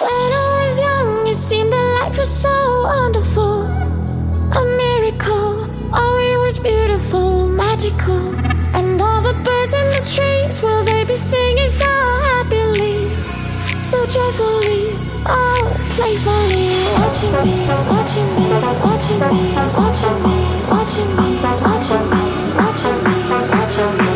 When I was young, it seemed that life was so wonderful, a miracle. Oh, it was beautiful, magical. And all the birds in the trees, will they be singing so happily, so joyfully, oh, playfully, watching me, watching me, watching me, watching me, watching me, watching me, watching me, watching me.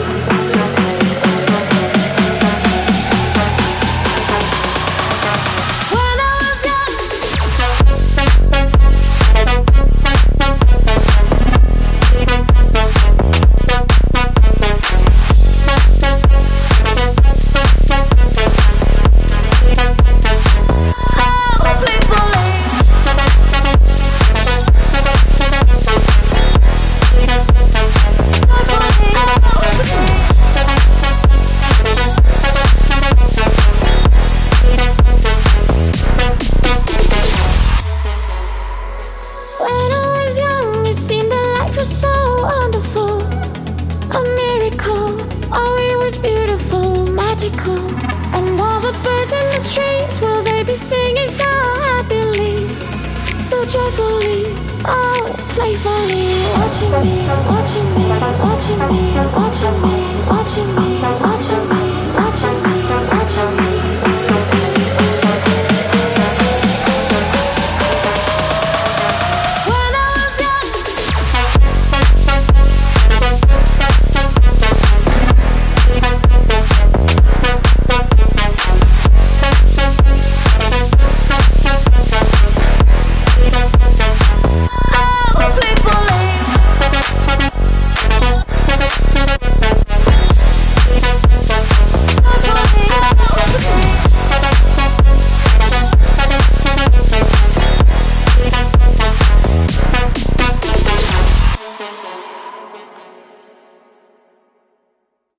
So wonderful, a miracle. Oh, it was beautiful, magical. And all the birds in the trees, will they be singing so happily, so joyfully, oh, playfully, watching me, watching me, watching me, watching me, watching me, watching me, watching me.